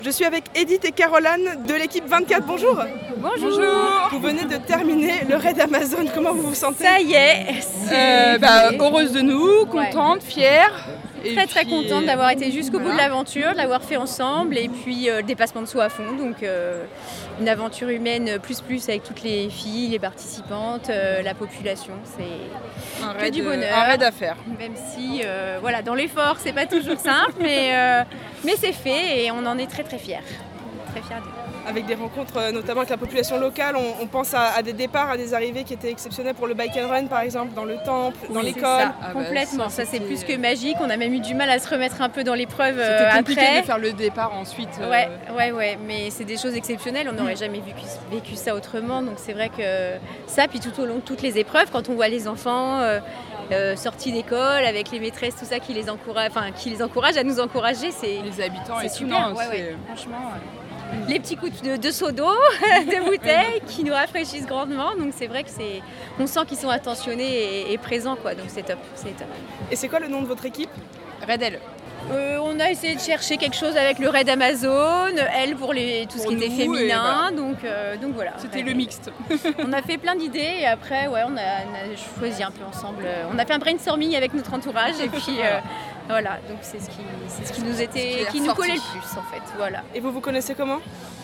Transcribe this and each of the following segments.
Je suis avec Edith et Caroline de l'équipe 24, bonjour. Bonjour. Vous venez de terminer le raid Amazon, comment vous vous sentez? Ça y est, heureuse de nous, contente, fière. Très contente d'avoir été jusqu'au bout de l'aventure, de l'avoir fait ensemble et puis le dépassement de soi à fond. Donc une aventure humaine plus avec toutes les filles, les participantes, la population. C'est un que raid, du bonheur. Un raid à faire. Même si dans l'effort c'est pas toujours simple, mais c'est fait et on en est très fiers. Très fiers de nous. Avec des rencontres notamment avec la population locale, on pense à des départs, à des arrivées qui étaient exceptionnelles pour le bike and run par exemple, dans le temple, dans l'école. Complètement, ça c'est plus que magique, on a même eu du mal à se remettre un peu dans l'épreuve après. C'était compliqué de faire le départ ensuite. Ouais, mais c'est des choses exceptionnelles, on n'aurait jamais vécu ça autrement, donc c'est vrai que ça, puis tout au long de toutes les épreuves, quand on voit les enfants sortis d'école avec les maîtresses, tout ça qui les encouragent à nous encourager, c'est les habitants c'est et super, tout, franchement. Les petits coups de seau d'eau, de bouteilles qui nous rafraîchissent grandement. Donc c'est vrai que on sent qu'ils sont attentionnés et présents, quoi. Donc c'est top. Et c'est quoi le nom de votre équipe? Redel. On a essayé de chercher quelque chose avec le raid Amazon, elle pour tout ce qui était féminin, donc voilà. C'était le mixte. On a fait plein d'idées et après on a choisi un peu ensemble. On a fait un brainstorming avec notre entourage et puis voilà, donc c'est ce qui nous collait le plus en fait. Voilà. Et vous connaissez comment?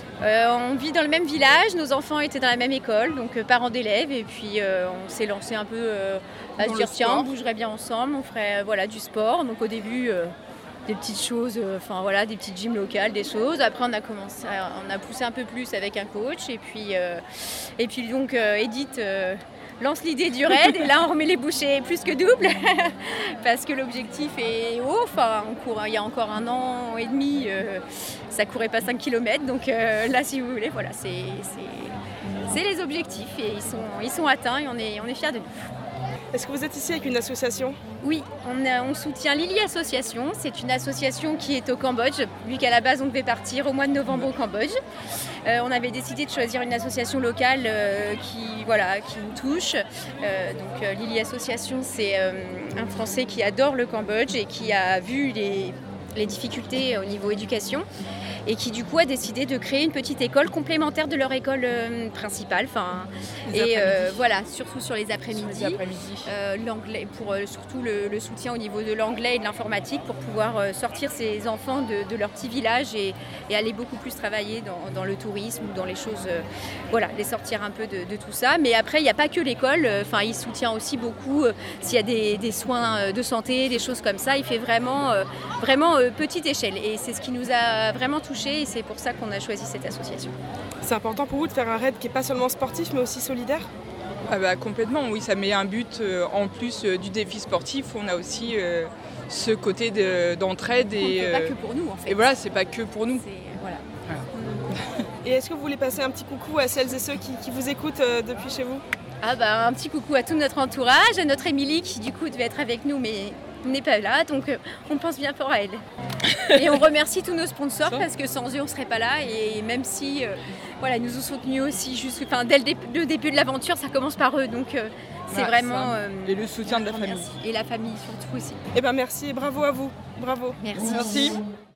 On vit dans le même village, nos enfants étaient dans la même école, donc parents d'élèves, et puis on s'est lancé un peu à se dire tiens, on bougerait bien ensemble, on ferait du sport. Donc au début des petites choses, des petites gyms locales, des choses. Après on a poussé un peu plus avec un coach, et puis donc Edith lance l'idée du raid et là on remet les bouchées plus que double parce que l'objectif est haut. On court il y a encore 1 an et demi, ça courait pas 5 km, donc là si vous voulez, voilà, c'est les objectifs et ils sont atteints et on est fiers de nous. Est-ce que vous êtes ici avec une association? Oui, on soutient Lily Association. C'est une association qui est au Cambodge, vu qu'à la base on devait partir au mois de novembre au Cambodge. On avait décidé de choisir une association locale qui nous touche. Donc Lily Association, c'est un Français qui adore le Cambodge et qui a vu les difficultés au niveau éducation et qui du coup a décidé de créer une petite école complémentaire de leur école principale. Surtout sur les après-midi. L'anglais, pour surtout le soutien au niveau de l'anglais et de l'informatique pour pouvoir sortir ces enfants de leur petit village et aller beaucoup plus travailler dans le tourisme ou dans les choses, les sortir un peu de tout ça. Mais après, il n'y a pas que l'école, il soutient aussi beaucoup s'il y a des soins de santé, des choses comme ça. Il fait vraiment petite échelle et c'est ce qui nous a vraiment touchés et c'est pour ça qu'on a choisi cette association. C'est important pour vous de faire un raid qui n'est pas seulement sportif mais aussi solidaire? Complètement, oui, ça met un but en plus du défi sportif. On a aussi ce côté d'entraide. C'est pas que pour nous en fait. Et voilà, c'est pas que pour nous. Et est-ce que vous voulez passer un petit coucou à celles et ceux qui vous écoutent depuis chez vous? Un petit coucou à tout notre entourage, à notre Émilie qui du coup devait être avec nous mais n'est pas là, donc on pense bien fort à elle. Et on remercie tous nos sponsors parce que sans eux on serait pas là et même si ils nous ont soutenus aussi dès le début de l'aventure, ça commence par eux, donc c'est vraiment et le soutien de la famille. Et la famille surtout aussi. Merci et bravo à vous. Bravo. Merci.